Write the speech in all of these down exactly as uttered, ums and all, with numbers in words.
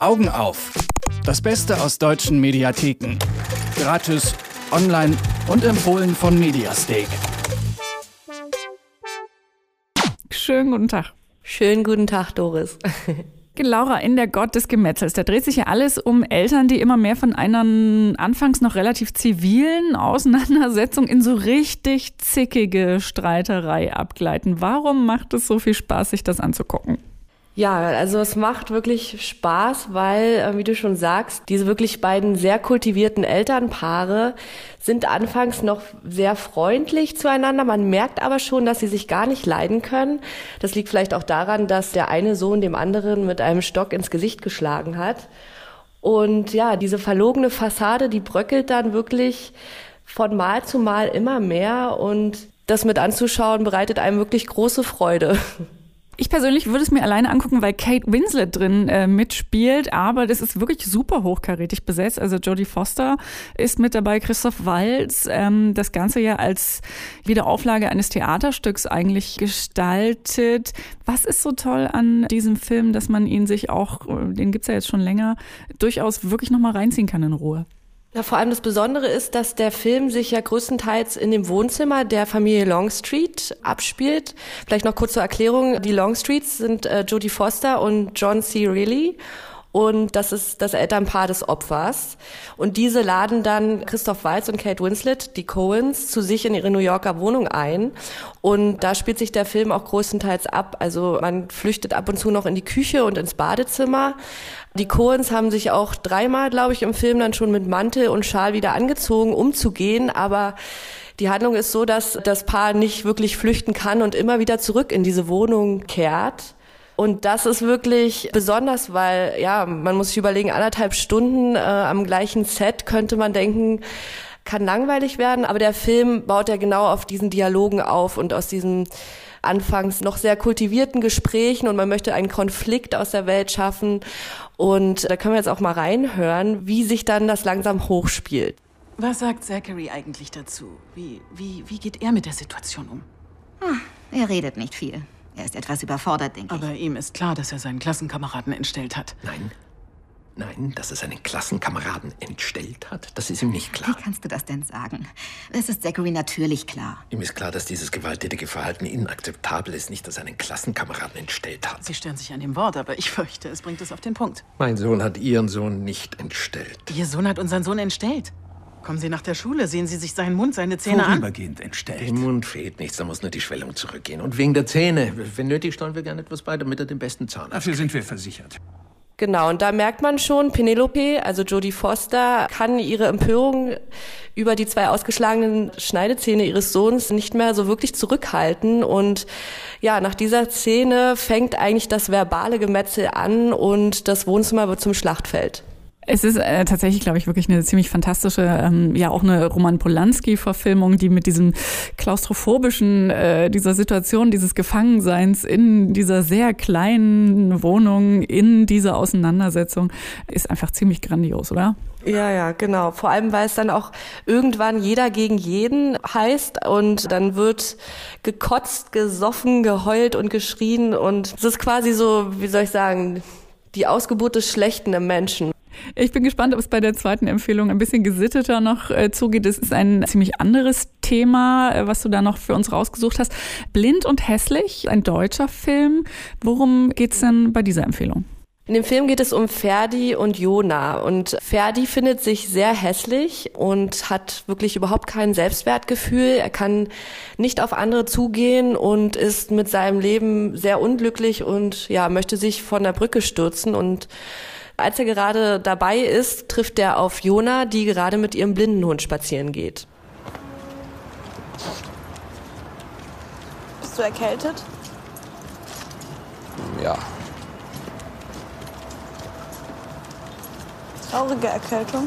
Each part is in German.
Augen auf. Das Beste aus deutschen Mediatheken. Gratis, online und empfohlen von Mediasteak. Schönen guten Tag. Schönen guten Tag, Doris. Laura, in der Gott des Gemetzels, da dreht sich ja alles um Eltern, die immer mehr von einer anfangs noch relativ zivilen Auseinandersetzung in so richtig zickige Streiterei abgleiten. Warum macht es so viel Spaß, sich das anzugucken? Ja, also es macht wirklich Spaß, weil, wie du schon sagst, diese wirklich beiden sehr kultivierten Elternpaare sind anfangs noch sehr freundlich zueinander. Man merkt aber schon, dass sie sich gar nicht leiden können. Das liegt vielleicht auch daran, dass der eine Sohn dem anderen mit einem Stock ins Gesicht geschlagen hat. Und ja, diese verlogene Fassade, die bröckelt dann wirklich von Mal zu Mal immer mehr. Und das mit anzuschauen, bereitet einem wirklich große Freude. Ich persönlich würde es mir alleine angucken, weil Kate Winslet drin äh, mitspielt, aber das ist wirklich super hochkarätig besetzt. Also Jodie Foster ist mit dabei, Christoph Waltz, ähm, das Ganze ja als Wiederauflage eines Theaterstücks eigentlich gestaltet. Was ist so toll an diesem Film, dass man ihn sich auch, den gibt's ja jetzt schon länger, durchaus wirklich nochmal reinziehen kann in Ruhe? Ja, vor allem das Besondere ist, dass der Film sich ja größtenteils in dem Wohnzimmer der Familie Longstreet abspielt. Vielleicht noch kurz zur Erklärung. Die Longstreets sind äh, Jodie Foster und John C. Reilly. Und das ist das Elternpaar des Opfers. Und diese laden dann Christoph Waltz und Kate Winslet, die Coens, zu sich in ihre New Yorker Wohnung ein. Und da spielt sich der Film auch größtenteils ab. Also man flüchtet ab und zu noch in die Küche und ins Badezimmer. Die Coens haben sich auch dreimal, glaube ich, im Film dann schon mit Mantel und Schal wieder angezogen, um zu gehen. Aber die Handlung ist so, dass das Paar nicht wirklich flüchten kann und immer wieder zurück in diese Wohnung kehrt. Und das ist wirklich besonders, weil, ja, man muss sich überlegen, anderthalb Stunden äh, am gleichen Set könnte man denken, kann langweilig werden. Aber der Film baut ja genau auf diesen Dialogen auf und aus diesen anfangs noch sehr kultivierten Gesprächen. Und man möchte einen Konflikt aus der Welt schaffen. Und da können wir jetzt auch mal reinhören, wie sich dann das langsam hochspielt. Was sagt Zachary eigentlich dazu? Wie, wie, wie geht er mit der Situation um? Hm, er redet nicht viel. Er ist etwas überfordert, denke ich. Aber ihm ist klar, dass er seinen Klassenkameraden entstellt hat. Nein. Nein, dass er seinen Klassenkameraden entstellt hat, das ist ihm nicht klar. Wie kannst du das denn sagen? Es ist Zachary natürlich klar. Ihm ist klar, dass dieses gewalttätige Verhalten inakzeptabel ist, nicht, dass er einen Klassenkameraden entstellt hat. Sie stören sich an dem Wort, aber ich fürchte, es bringt es auf den Punkt. Mein Sohn hat Ihren Sohn nicht entstellt. Ihr Sohn hat unseren Sohn entstellt. Kommen Sie nach der Schule, sehen Sie sich seinen Mund, seine Zähne an. Vorübergehend entstellt. Im Mund fehlt nichts, da muss nur die Schwellung zurückgehen. Und wegen der Zähne, wenn nötig, steuern wir gerne etwas bei, damit er den besten Zahnarzt Dafür sind wir versichert. Genau, und da merkt man schon, Penelope, also Jodie Foster, kann ihre Empörung über die zwei ausgeschlagenen Schneidezähne ihres Sohns nicht mehr so wirklich zurückhalten. Und ja, nach dieser Szene fängt eigentlich das verbale Gemetzel an und das Wohnzimmer wird zum Schlachtfeld. Es ist äh, tatsächlich, glaube ich, wirklich eine ziemlich fantastische, ähm, ja auch eine Roman Polanski-Verfilmung, die mit diesem klaustrophobischen, äh, dieser Situation, dieses Gefangenseins in dieser sehr kleinen Wohnung, in dieser Auseinandersetzung, ist einfach ziemlich grandios, oder? Ja, ja, genau. Vor allem, weil es dann auch irgendwann jeder gegen jeden heißt und dann wird gekotzt, gesoffen, geheult und geschrien und es ist quasi so, wie soll ich sagen, die Ausgeburt des Schlechten im Menschen. Ich bin gespannt, ob es bei der zweiten Empfehlung ein bisschen gesitteter noch äh, zugeht. Es ist ein ziemlich anderes Thema, äh, was du da noch für uns rausgesucht hast. Blind und hässlich, ein deutscher Film. Worum geht's denn bei dieser Empfehlung? In dem Film geht es um Ferdi und Jona. Und Ferdi findet sich sehr hässlich und hat wirklich überhaupt kein Selbstwertgefühl. Er kann nicht auf andere zugehen und ist mit seinem Leben sehr unglücklich und ja, möchte sich von der Brücke stürzen. Und als er gerade dabei ist, trifft er auf Jona, die gerade mit ihrem Blindenhund spazieren geht. Bist du erkältet? Ja. Traurige Erkältung.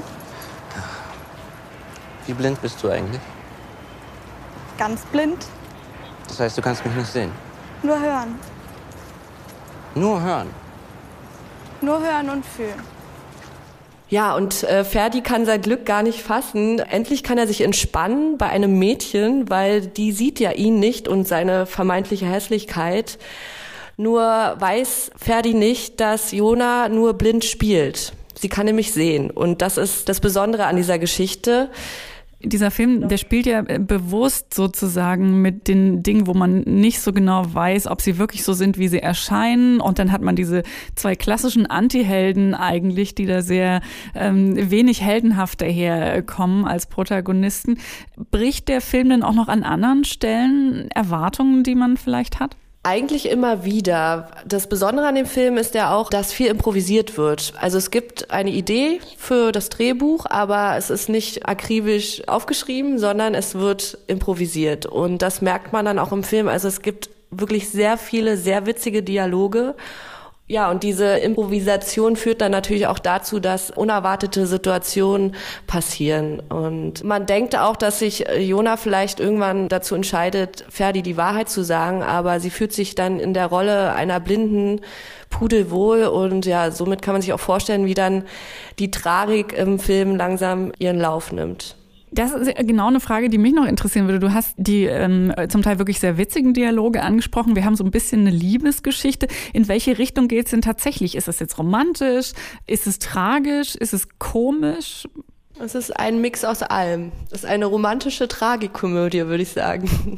Wie blind bist du eigentlich? Ganz blind. Das heißt, du kannst mich nicht sehen? Nur hören. Nur hören? Nur hören und fühlen. Ja, und äh, Ferdi kann sein Glück gar nicht fassen. Endlich kann er sich entspannen bei einem Mädchen, weil die sieht ja ihn nicht und seine vermeintliche Hässlichkeit. Nur weiß Ferdi nicht, dass Jona nur blind spielt. Sie kann nämlich sehen. Und das ist das Besondere an dieser Geschichte. Dieser Film, der spielt ja bewusst sozusagen mit den Dingen, wo man nicht so genau weiß, ob sie wirklich so sind, wie sie erscheinen. Und dann hat man diese zwei klassischen Anti-Helden eigentlich, die da sehr ähm, wenig heldenhaft daherkommen als Protagonisten. Bricht der Film denn auch noch an anderen Stellen Erwartungen, die man vielleicht hat? Eigentlich immer wieder. Das Besondere an dem Film ist ja auch, dass viel improvisiert wird. Also es gibt eine Idee für das Drehbuch, aber es ist nicht akribisch aufgeschrieben, sondern es wird improvisiert. Und das merkt man dann auch im Film. Also es gibt wirklich sehr viele, sehr witzige Dialoge. Ja, und diese Improvisation führt dann natürlich auch dazu, dass unerwartete Situationen passieren. Und man denkt auch, dass sich Jona vielleicht irgendwann dazu entscheidet, Ferdi die Wahrheit zu sagen, aber sie fühlt sich dann in der Rolle einer blinden pudelwohl und ja, somit kann man sich auch vorstellen, wie dann die Tragik im Film langsam ihren Lauf nimmt. Das ist genau eine Frage, die mich noch interessieren würde. Du hast die ähm, zum Teil wirklich sehr witzigen Dialoge angesprochen. Wir haben so ein bisschen eine Liebesgeschichte. In welche Richtung geht es denn tatsächlich? Ist es jetzt romantisch? Ist es tragisch? Ist es komisch? Es ist ein Mix aus allem. Es ist eine romantische Tragikomödie, würde ich sagen.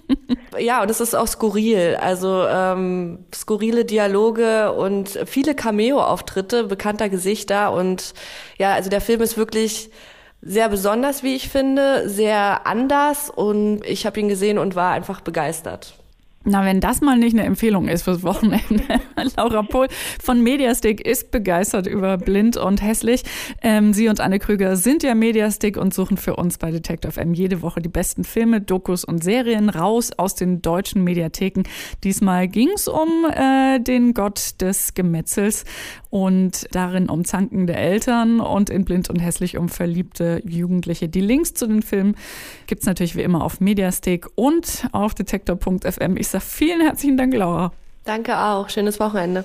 Ja, und es ist auch skurril. Also ähm, skurrile Dialoge und viele Cameo-Auftritte bekannter Gesichter. Und ja, also der Film ist wirklich sehr besonders, wie ich finde, sehr anders und ich habe ihn gesehen und war einfach begeistert. Na, wenn das mal nicht eine Empfehlung ist fürs Wochenende. Laura Pohl von Mediastick ist begeistert über Blind und Hässlich. Ähm, sie und Anne Krüger sind ja Mediastick und suchen für uns bei Detektor F M jede Woche die besten Filme, Dokus und Serien raus aus den deutschen Mediatheken. Diesmal ging es um äh, den Gott des Gemetzels und darin um zankende Eltern und in Blind und Hässlich um verliebte Jugendliche. Die Links zu den Filmen gibt's natürlich wie immer auf Mediastick und auf detektor punkt f m. Ich sage vielen herzlichen Dank, Laura. Danke auch. Schönes Wochenende.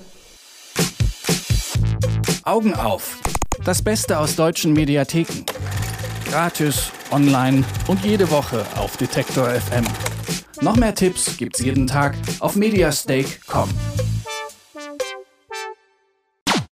Augen auf. Das Beste aus deutschen Mediatheken. Gratis, online und jede Woche auf Detektor F M. Noch mehr Tipps gibt's jeden Tag auf mediastake punkt com.